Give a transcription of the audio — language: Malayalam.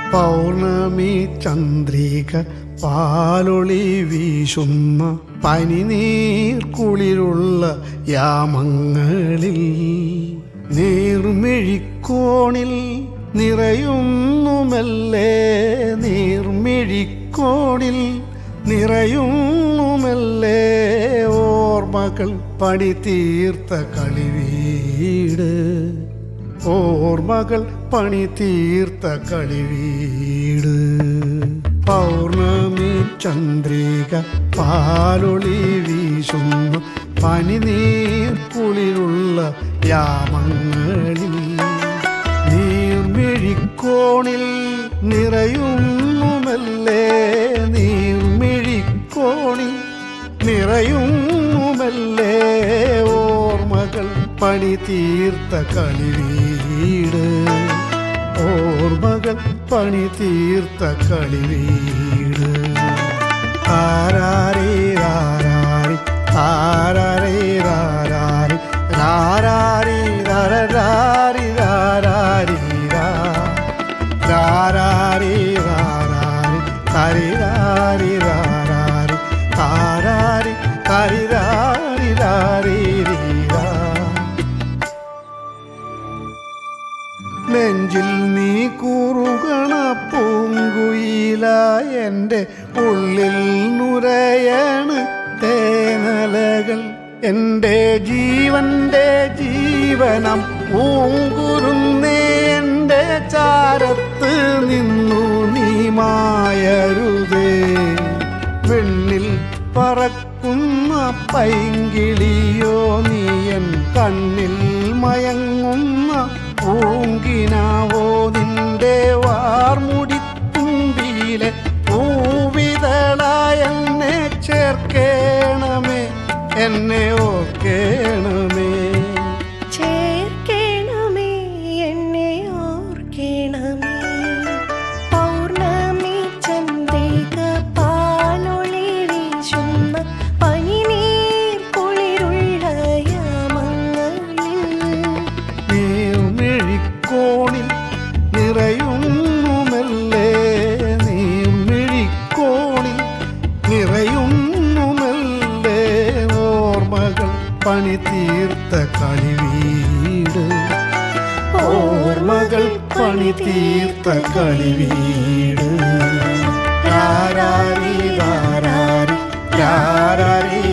പൗർണമി ചന്ദ്രിക പാലൊളി വീശുന്ന പനിനീർക്കുളിരുള്ള യാമങ്ങളിൽ നീർമിഴിക്കോണിൽ നിറയുന്നുമല്ലേ, നീർമിഴിക്കോണിൽ നിറയുന്നുമല്ലേ ഓർമ്മകൾ പണി തീർത്ത കളിവീട്, ഓർമ്മകൾ പണി തീർത്ത കളിവീട്. പൗർണമി ചന്ദ്രിക പാലൊളി വീശുന്ന പനിനീർക്കുളിരുള്ള യാമങ്ങളിൽ നീർമിഴിക്കോണിൽ നിറയുന്നുമല്ലേ, നീർമിഴിക്കോണിൽ നിറയുന്നുമല്ലേ ഓർമ്മകൾ പണി തീർത്ത കളിവീട്, ഓർമ്മകൾ പണി തീർത്ത കളിവീട്. ആരാരേ രാരാരി ആരാരേ രാരാരി രാരാരി രാരാരി രാരാരി രാരാരി രാരാരി ഹരിരാരി രാരാരി ആരാരി ഹരിരാരി രാരി രാ. നെഞ്ചിൽ നീ കൂറുകണ പൂങ്കുയില, എൻ്റെ ഉള്ളിൽ നുരയണ് തേനലകൾ. എൻ്റെ ജീവന്റെ ജീവനം പൂങ്കുരുന്നേ, എൻ്റെ ചാരത്ത് നിന്നു നീ മായരുതേ. വെണ്ണിൽ പറക്കുന്ന പൈങ്കിളിയോ നീയൻ, കണ്ണിൽ മയങ്ങുന്ന പൂങ്കിനാവോ നിന്റെ വാർമുടിത്തുമ്പിയിലെ പൂവിതളായ എന്നെ ചേർക്കേണമേ, എന്നെ ഓർക്കേണമേ, ചേർക്കേണമേ, എന്നെ ഓർക്കേണമേ. പൗർണമി ചന്ദ്രിക പാലൊളി വീശുന്ന പനിനീർക്കുളിരുള്ള യാമങ്ങളിൽ നീർമിഴിക്കോണിൽ നിറയുന്നുമല്ലേ, നീർമിഴിക്കോണിൽ നിറയുന്നുമല്ലേ ഓർമ്മകൾ പണി തീർത്ത കളിവീട്, ഓർമ്മകൾ പണി തീർത്ത കളിവീട്. രാരാരി രാരാരി രാരാരി